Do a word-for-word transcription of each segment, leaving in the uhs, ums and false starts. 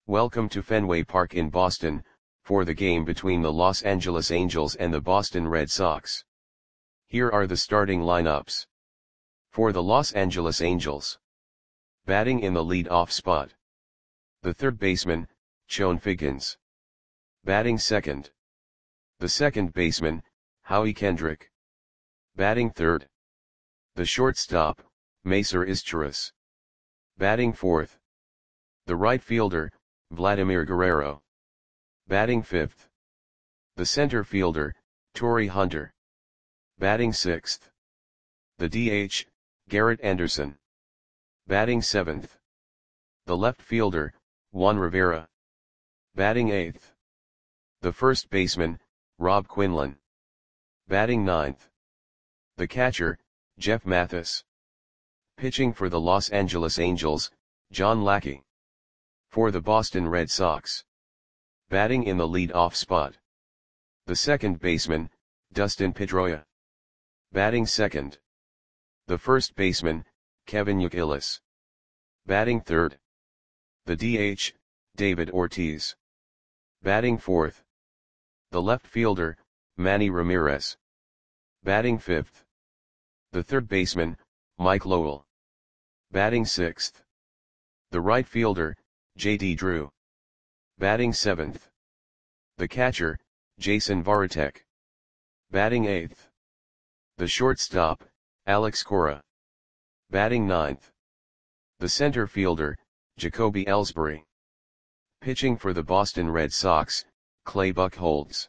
Welcome to Fenway Park in Boston, for the game between the Los Angeles Angels and the Boston Red Sox. Here are the starting lineups. For the Los Angeles Angels. Batting in the lead-off spot. The third baseman, Chone Figgins. Batting second. The second baseman, Howie Kendrick. Batting third. The shortstop, Macer Izturis. Batting fourth. The right fielder, Vladimir Guerrero. Batting fifth. The center fielder, Torii Hunter. Batting sixth. The D H, Garrett Anderson. Batting seventh. The left fielder, Juan Rivera. Batting eighth. The first baseman, Rob Quinlan. Batting ninth. The catcher, Jeff Mathis. Pitching for the Los Angeles Angels, John Lackey. For the Boston Red Sox. Batting in the lead-off spot. The second baseman, Dustin Pedroia. Batting second. The first baseman, Kevin Youkilis. Batting third. The D H, David Ortiz. Batting fourth. The left fielder, Manny Ramirez. Batting fifth. The third baseman, Mike Lowell. Batting sixth. The right fielder, J D Drew. Batting seventh. The catcher, Jason Varitek. Batting eighth. The shortstop, Alex Cora. Batting ninth. The center fielder, Jacoby Ellsbury. Pitching for the Boston Red Sox, Clay Buchholz.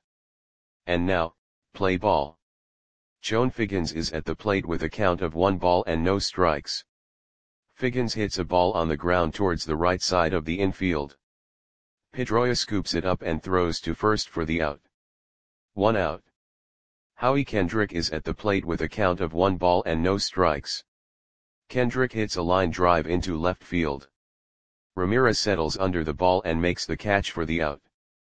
And now, play ball. Chone Figgins is at the plate with a count of one ball and no strikes. Figgins hits a ball on the ground towards the right side of the infield. Pedroia scoops it up and throws to first for the out. One out. Howie Kendrick is at the plate with a count of one ball and no strikes. Kendrick hits a line drive into left field. Ramirez settles under the ball and makes the catch for the out.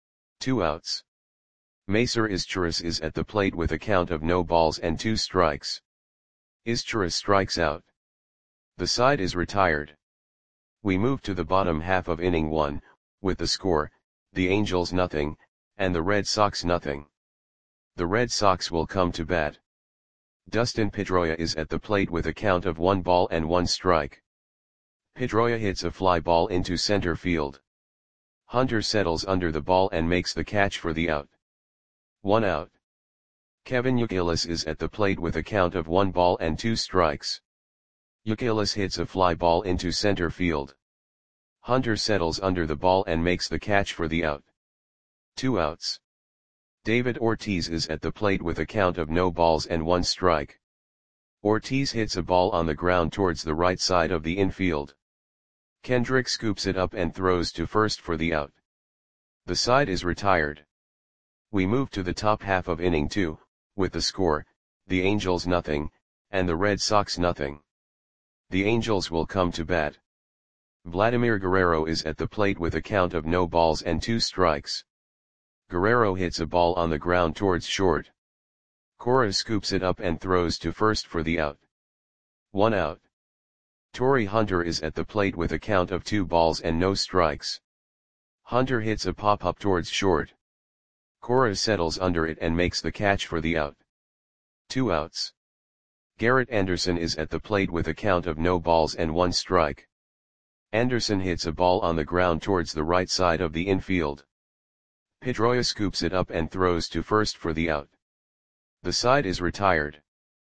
Two outs. Macer Izturis is at the plate with a count of no balls and two strikes. Izturis strikes out. The side is retired. We move to the bottom half of inning one, with the score, the Angels nothing, and the Red Sox nothing. The Red Sox will come to bat. Dustin Pedroia is at the plate with a count of one ball and one strike. Pedroia hits a fly ball into center field. Hunter settles under the ball and makes the catch for the out. One out. Kevin Youkilis is at the plate with a count of one ball and two strikes. Youkilis hits a fly ball into center field. Hunter settles under the ball and makes the catch for the out. Two outs. David Ortiz is at the plate with a count of no balls and one strike. Ortiz hits a ball on the ground towards the right side of the infield. Kendrick scoops it up and throws to first for the out. The side is retired. We move to the top half of inning two, with the score, the Angels nothing, and the Red Sox nothing. The Angels will come to bat. Vladimir Guerrero is at the plate with a count of no balls and two strikes. Guerrero hits a ball on the ground towards short. Cora scoops it up and throws to first for the out. One out. Torii Hunter is at the plate with a count of two balls and no strikes. Hunter hits a pop-up towards short. Cora settles under it and makes the catch for the out. Two outs. Garrett Anderson is at the plate with a count of no balls and one strike. Anderson hits a ball on the ground towards the right side of the infield. Pedroia scoops it up and throws to first for the out. The side is retired.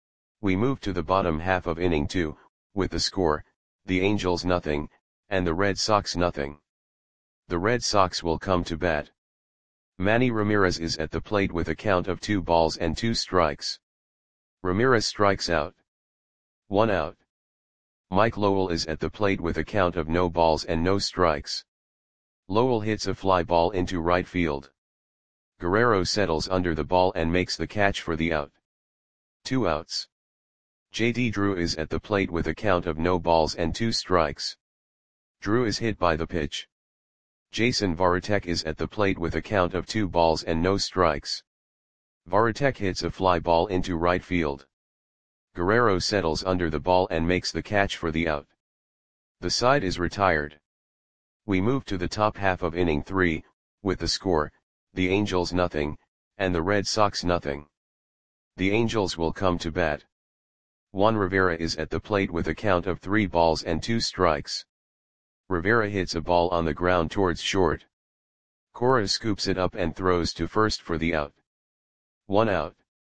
We move to the bottom half of inning two, with the score, the Angels nothing, and the Red Sox nothing. The Red Sox will come to bat. Manny Ramirez is at the plate with a count of two balls and two strikes. Ramirez strikes out. One out. Mike Lowell is at the plate with a count of no balls and no strikes. Lowell hits a fly ball into right field. Guerrero settles under the ball and makes the catch for the out. Two outs. J D Drew is at the plate with a count of no balls and two strikes. Drew is hit by the pitch. Jason Varitek is at the plate with a count of two balls and no strikes. Varitek hits a fly ball into right field. Guerrero settles under the ball and makes the catch for the out. The side is retired. We move to the top half of inning three, with the score, the Angels nothing, and the Red Sox nothing. The Angels will come to bat. Juan Rivera is at the plate with a count of three balls and two strikes. Rivera hits a ball on the ground towards short. Cora scoops it up and throws to first for the out. One out.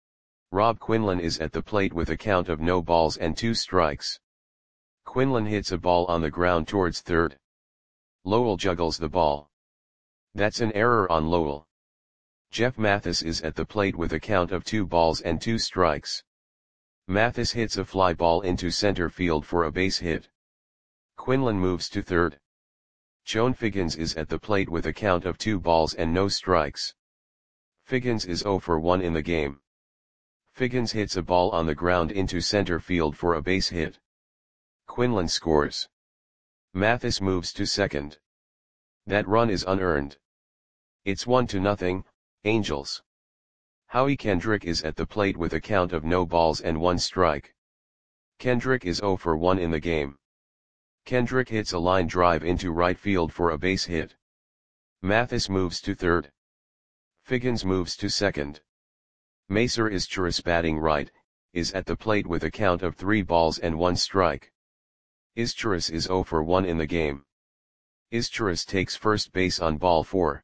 Rob Quinlan is at the plate with a count of no balls and two strikes. Quinlan hits a ball on the ground towards third. Lowell juggles the ball. That's an error on Lowell. Jeff Mathis is at the plate with a count of two balls and two strikes. Mathis hits a fly ball into center field for a base hit. Quinlan moves to third. Joan Figgins is at the plate with a count of two balls and no strikes. Figgins is zero for one in the game. Figgins hits a ball on the ground into center field for a base hit. Quinlan scores. Mathis moves to second. That run is unearned. It's one to nothing, Angels. Howie Kendrick is at the plate with a count of no balls and one strike. Kendrick is zero for one in the game. Kendrick hits a line drive into right field for a base hit. Mathis moves to third. Figgins moves to second. Macer Izturis, batting right, is at the plate with a count of three balls and one strike. Izturis is zero for one in the game. Izturis takes first base on ball four.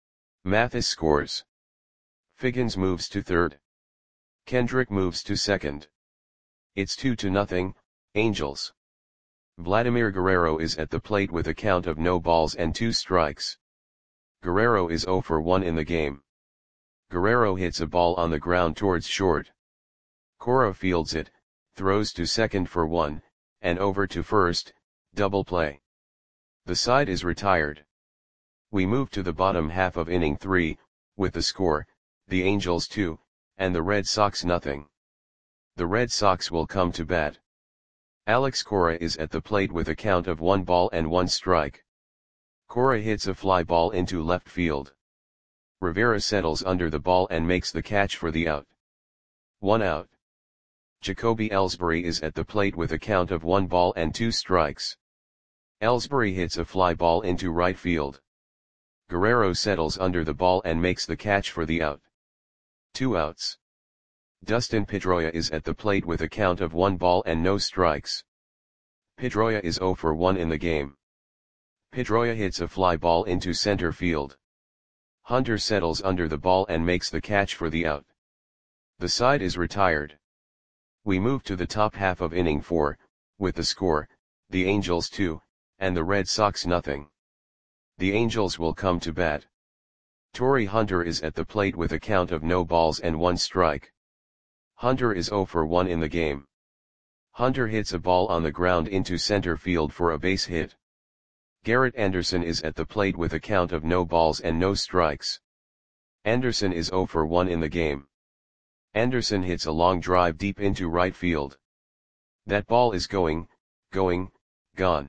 Mathis scores. Figgins moves to third. Kendrick moves to second. It's two to nothing, Angels. Vladimir Guerrero is at the plate with a count of no balls and two strikes. Guerrero is zero for one in the game. Guerrero hits a ball on the ground towards short. Cora fields it, throws to second for one, and over to first, double play. The side is retired. We move to the bottom half of inning three, with the score, the Angels two, and the Red Sox nothing. The Red Sox will come to bat. Alex Cora is at the plate with a count of one ball and one strike. Cora hits a fly ball into left field. Rivera settles under the ball and makes the catch for the out. One out. Jacoby Ellsbury is at the plate with a count of one ball and two strikes. Ellsbury hits a fly ball into right field. Guerrero settles under the ball and makes the catch for the out. Two outs. Dustin Pedroia is at the plate with a count of one ball and no strikes. Pedroia is zero for one in the game. Pedroia hits a fly ball into center field. Hunter settles under the ball and makes the catch for the out. The side is retired. We move to the top half of inning four, with the score, the Angels two, and the Red Sox nothing. The Angels will come to bat. Torrey Hunter is at the plate with a count of no balls and one strike. Hunter is zero for one in the game. Hunter hits a ball on the ground into center field for a base hit. Garrett Anderson is at the plate with a count of no balls and no strikes. Anderson is zero for one in the game. Anderson hits a long drive deep into right field. That ball is going, going, gone.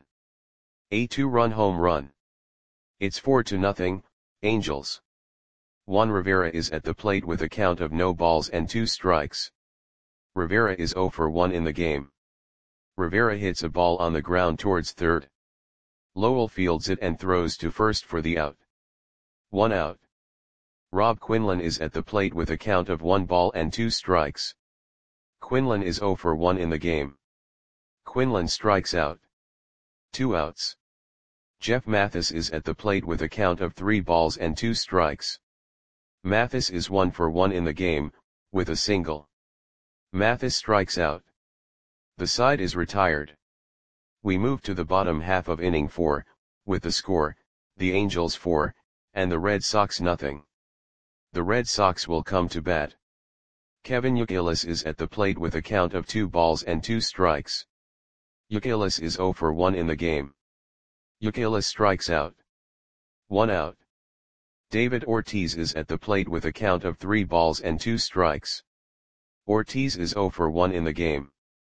A two-run home run. It's four to nothing, Angels. Juan Rivera is at the plate with a count of no balls and two strikes. Rivera is zero for one in the game. Rivera hits a ball on the ground towards third. Lowell fields it and throws to first for the out. One out. Rob Quinlan is at the plate with a count of one ball and two strikes. Quinlan is zero for one in the game. Quinlan strikes out. Two outs. Jeff Mathis is at the plate with a count of three balls and two strikes. Mathis is one for one in the game, with a single. Mathis strikes out. The side is retired. We move to the bottom half of inning four, with the score, the Angels four, and the Red Sox nothing. The Red Sox will come to bat. Kevin Youkilis is at the plate with a count of two balls and two strikes. Youkilis is zero for one in the game. Youkilis strikes out. One out. David Ortiz is at the plate with a count of three balls and two strikes. Ortiz is zero for one in the game.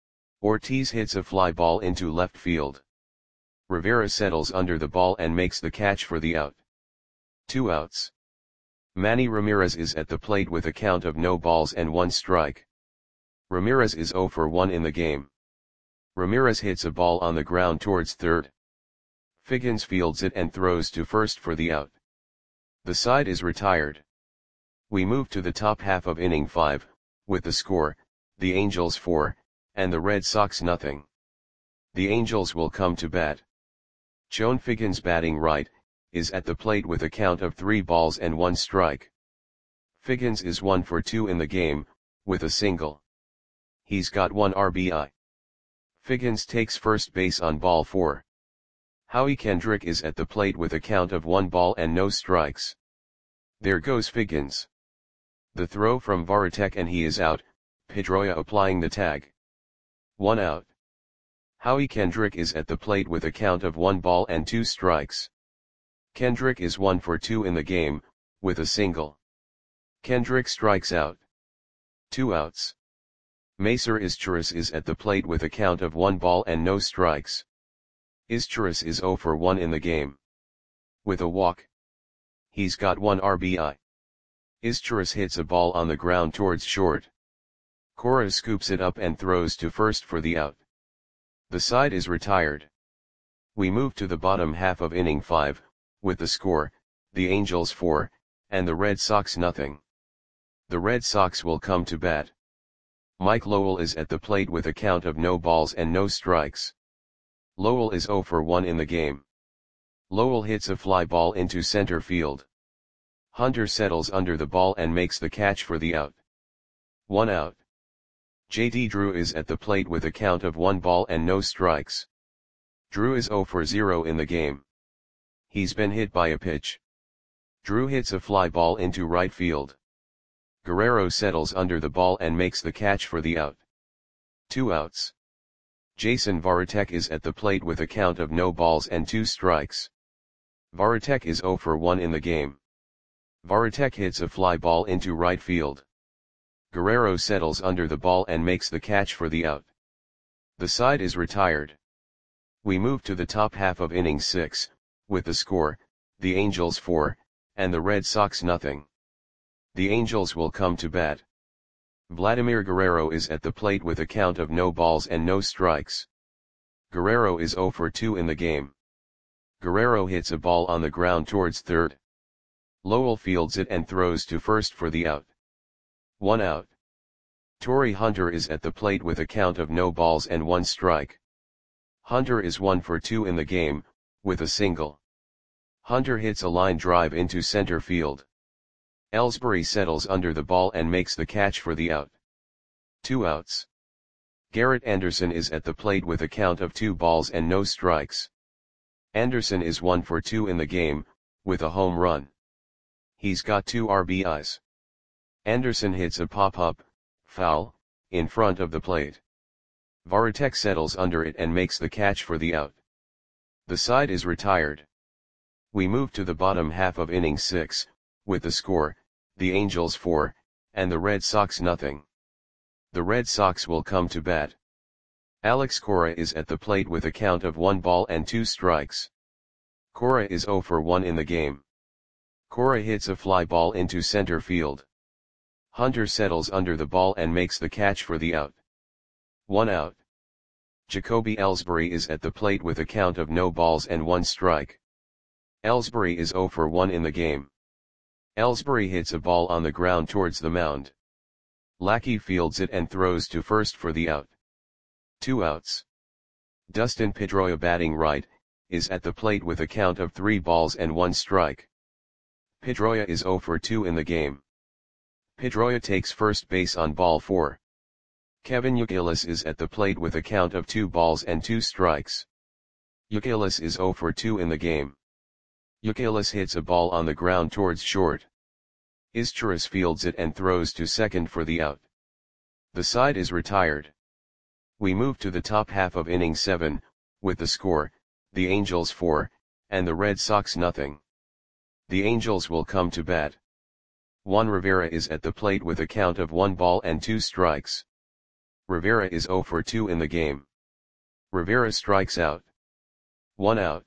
Ortiz hits a fly ball into left field. Rivera settles under the ball and makes the catch for the out. Two outs. Manny Ramirez is at the plate with a count of no balls and one strike. Ramirez is zero for one in the game. Ramirez hits a ball on the ground towards third. Figgins fields it and throws to first for the out. The side is retired. We move to the top half of inning five, with the score, the Angels four, and the Red Sox nothing. The Angels will come to bat. Chone Figgins, batting right, is at the plate with a count of three balls and one strike. Figgins is one for two in the game, with a single. He's got one R B I. Figgins takes first base on ball four. Howie Kendrick is at the plate with a count of one ball and no strikes. There goes Figgins. The throw from Varitek and he is out, Pedroia applying the tag. One out. Howie Kendrick is at the plate with a count of one ball and two strikes. Kendrick is one for two in the game, with a single. Kendrick strikes out. Two outs. Macer Izturis is at the plate with a count of one ball and no strikes. Izturis is zero for one in the game. With a walk. He's got one R B I. Izturis hits a ball on the ground towards short. Cora scoops it up and throws to first for the out. The side is retired. We move to the bottom half of inning five, with the score, the Angels four, and the Red Sox nothing. The Red Sox will come to bat. Mike Lowell is at the plate with a count of no balls and no strikes. Lowell is zero for one in the game. Lowell hits a fly ball into center field. Hunter settles under the ball and makes the catch for the out. One out. J D Drew is at the plate with a count of one ball and no strikes. Drew is zero for zero in the game. He's been hit by a pitch. Drew hits a fly ball into right field. Guerrero settles under the ball and makes the catch for the out. Two outs. Jason Varitek is at the plate with a count of no balls and two strikes. Varitek is zero for one in the game. Varitek hits a fly ball into right field. Guerrero settles under the ball and makes the catch for the out. The side is retired. We move to the top half of inning six, with the score, the Angels four, and the Red Sox nothing. The Angels will come to bat. Vladimir Guerrero is at the plate with a count of no balls and no strikes. Guerrero is zero for two in the game. Guerrero hits a ball on the ground towards third. Lowell fields it and throws to first for the out. One out. Torrey Hunter is at the plate with a count of no balls and one strike. Hunter is one for two in the game, with a single. Hunter hits a line drive into center field. Ellsbury settles under the ball and makes the catch for the out. Two outs. Garrett Anderson is at the plate with a count of two balls and no strikes. Anderson is one for two in the game, with a home run. He's got two R B Is. Anderson hits a pop-up, foul, in front of the plate. Varitek settles under it and makes the catch for the out. The side is retired. We move to the bottom half of inning six, with the score, the Angels four, and the Red Sox nothing. The Red Sox will come to bat. Alex Cora is at the plate with a count of one ball and two strikes. Cora is zero for one in the game. Cora hits a fly ball into center field. Hunter settles under the ball and makes the catch for the out. One out. Jacoby Ellsbury is at the plate with a count of no balls and one strike. Ellsbury is zero for one in the game. Ellsbury hits a ball on the ground towards the mound. Lackey fields it and throws to first for the out. Two outs. Dustin Pedroia, batting right, is at the plate with a count of three balls and one strike. Pedroia is zero for two in the game. Pedroia takes first base on ball four. Kevin Youkilis is at the plate with a count of two balls and two strikes. Youkilis is zero for two in the game. Youkilis hits a ball on the ground towards short. Izturis fields it and throws to second for the out. The side is retired. We move to the top half of inning seven, with the score, the Angels four, and the Red Sox nothing. The Angels will come to bat. Juan Rivera is at the plate with a count of one ball and two strikes. Rivera is zero for two in the game. Rivera strikes out. One out.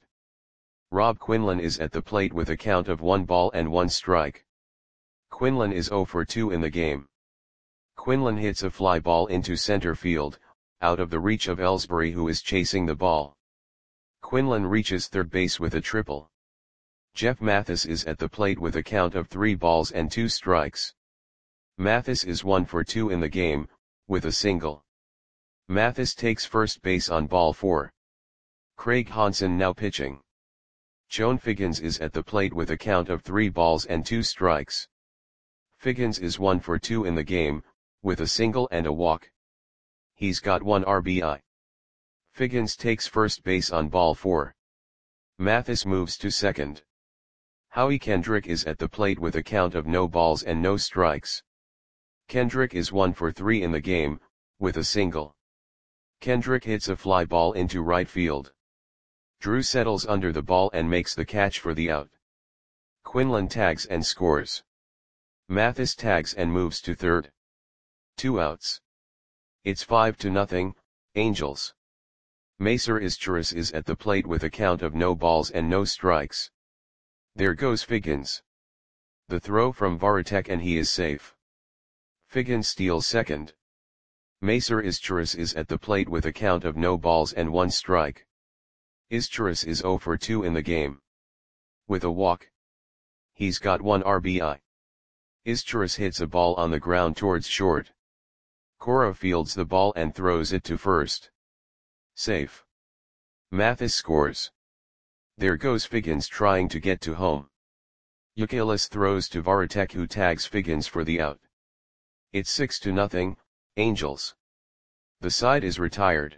Rob Quinlan is at the plate with a count of one ball and one strike. Quinlan is zero for two in the game. Quinlan hits a fly ball into center field, out of the reach of Ellsbury, who is chasing the ball. Quinlan reaches third base with a triple. Jeff Mathis is at the plate with a count of three balls and two strikes. Mathis is one for two in the game, with a single. Mathis takes first base on ball four. Craig Hansen now pitching. Joan Figgins is at the plate with a count of three balls and two strikes. Figgins is one for two in the game, with a single and a walk. He's got one R B I. Figgins takes first base on ball four. Mathis moves to second. Howie Kendrick is at the plate with a count of no balls and no strikes. Kendrick is one for three in the game, with a single. Kendrick hits a fly ball into right field. Drew settles under the ball and makes the catch for the out. Quinlan tags and scores. Mathis tags and moves to third. Two outs. It's five to nothing, Angels. Macer Izturis is at the plate with a count of no balls and no strikes. There goes Figgins. The throw from Varitek and he is safe. Figgins steals second. Macer Izturis is at the plate with a count of no balls and one strike. Izturis is zero for two in the game. With a walk. He's got one R B I. Izturis hits a ball on the ground towards short. Cora fields the ball and throws it to first. Safe. Mathis scores. There goes Figgins trying to get to home. Youkilis throws to Varitek who tags Figgins for the out. It's six to nothing, Angels. The side is retired.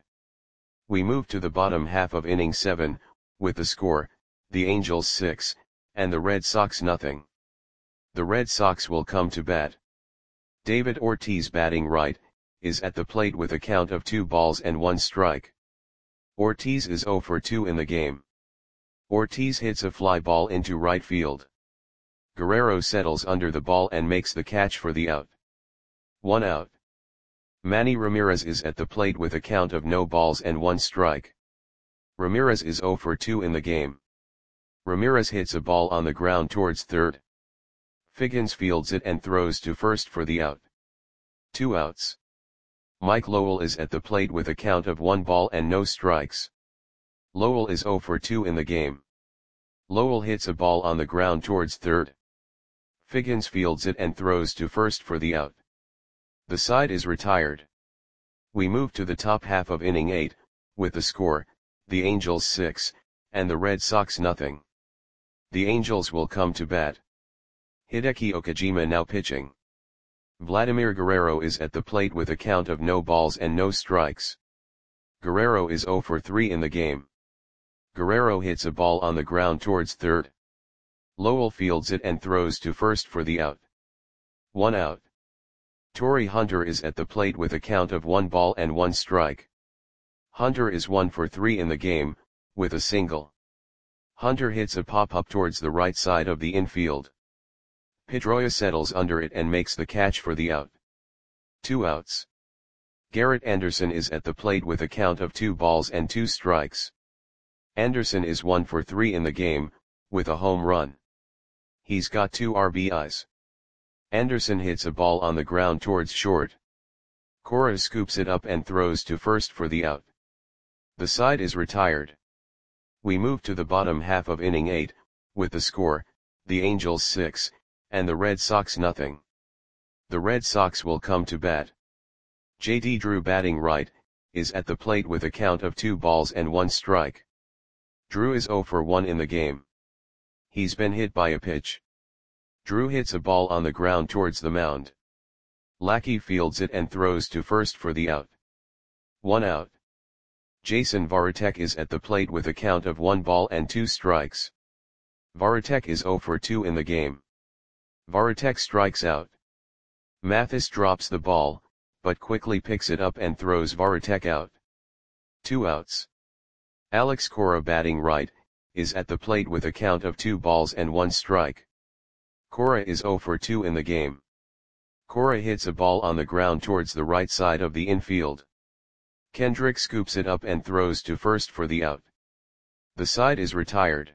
We move to the bottom half of inning seven, with the score, the Angels six, and the Red Sox nothing. The Red Sox will come to bat. David Ortiz batting right, is at the plate with a count of two balls and one strike. Ortiz is zero for two in the game. Ortiz hits a fly ball into right field. Guerrero settles under the ball and makes the catch for the out. One out. Manny Ramirez is at the plate with a count of no balls and one strike. Ramirez is zero for two in the game. Ramirez hits a ball on the ground towards third. Figgins fields it and throws to first for the out. Two outs. Mike Lowell is at the plate with a count of one ball and no strikes. Lowell is zero for two in the game. Lowell hits a ball on the ground towards third. Figgins fields it and throws to first for the out. The side is retired. We move to the top half of inning eight, with the score, the Angels six, and the Red Sox nothing. The Angels will come to bat. Hideki Okajima now pitching. Vladimir Guerrero is at the plate with a count of no balls and no strikes. Guerrero is zero for three in the game. Guerrero hits a ball on the ground towards third. Lowell fields it and throws to first for the out. One out. Torrey Hunter is at the plate with a count of one ball and one strike. Hunter is one for three in the game, with a single. Hunter hits a pop-up towards the right side of the infield. Pedroia settles under it and makes the catch for the out. Two outs. Garrett Anderson is at the plate with a count of two balls and two strikes. Anderson is one for three in the game, with a home run. He's got two R B Is. Anderson hits a ball on the ground towards short. Cora scoops it up and throws to first for the out. The side is retired. We move to the bottom half of inning eight, with the score, the Angels six, and the Red Sox nothing. The Red Sox will come to bat. J D Drew batting right, is at the plate with a count of two balls and one strike. Drew is zero for one in the game. He's been hit by a pitch. Drew hits a ball on the ground towards the mound. Lackey fields it and throws to first for the out. One out. Jason Varitek is at the plate with a count of one ball and two strikes. Varitek is zero for two in the game. Varitek strikes out. Mathis drops the ball, but quickly picks it up and throws Varitek out. Two outs. Alex Cora batting right, is at the plate with a count of two balls and one strike. Cora is zero for two in the game. Cora hits a ball on the ground towards the right side of the infield. Kendrick scoops it up and throws to first for the out. The side is retired.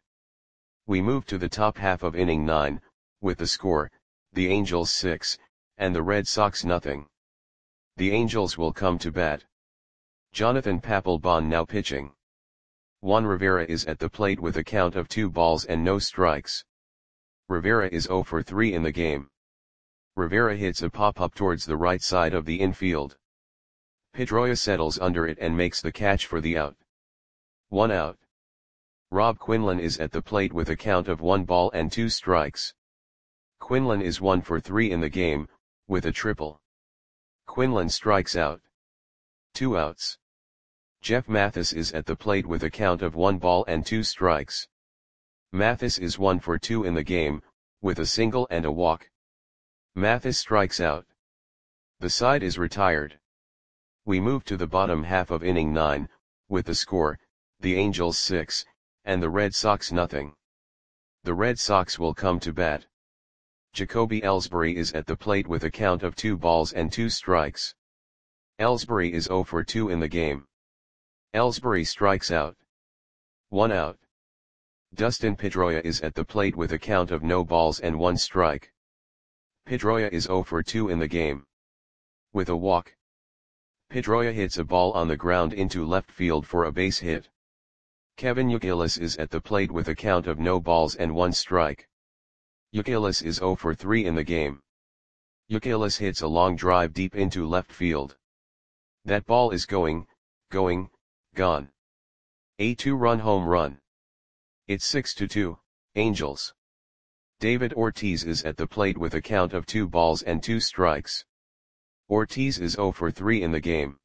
We move to the top half of inning nine, with the score, the Angels six, and the Red Sox nothing. The Angels will come to bat. Jonathan Papelbon now pitching. Juan Rivera is at the plate with a count of two balls and no strikes. Rivera is zero for three in the game. Rivera hits a pop-up towards the right side of the infield. Pedroia settles under it and makes the catch for the out. One out. Rob Quinlan is at the plate with a count of one ball and two strikes. Quinlan is one for three in the game, with a triple. Quinlan strikes out. Two outs. Jeff Mathis is at the plate with a count of one ball and two strikes. Mathis is one for two in the game, with a single and a walk. Mathis strikes out. The side is retired. We move to the bottom half of inning nine, with the score, the Angels six, and the Red Sox nothing. The Red Sox will come to bat. Jacoby Ellsbury is at the plate with a count of two balls and two strikes. Ellsbury is zero for two in the game. Ellsbury strikes out. One out. Dustin Pedroia is at the plate with a count of no balls and one strike. Pedroia is zero for two in the game. With a walk. Pedroia hits a ball on the ground into left field for a base hit. Kevin Youkilis is at the plate with a count of no balls and one strike. Youkilis is zero for three in the game. Youkilis hits a long drive deep into left field. That ball is going, going, gone. A two-run home run. It's six to two, Angels. David Ortiz is at the plate with a count of two balls and two strikes. Ortiz is zero for three in the game.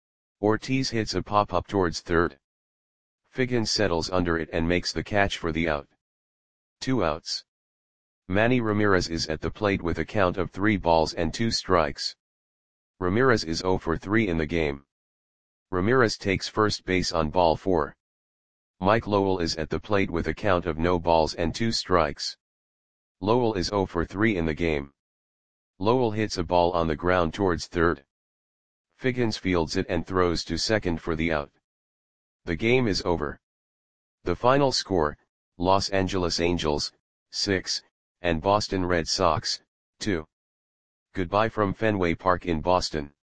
Ortiz hits a pop-up towards third. Figgins settles under it and makes the catch for the out. Two outs. Manny Ramirez is at the plate with a count of three balls and two strikes. Ramirez is zero for three in the game. Ramirez takes first base on ball four. Mike Lowell is at the plate with a count of no balls and two strikes. Lowell is zero for three in the game. Lowell hits a ball on the ground towards third. Figgins fields it and throws to second for the out. The game is over. The final score, Los Angeles Angels, six, and Boston Red Sox, two. Goodbye from Fenway Park in Boston.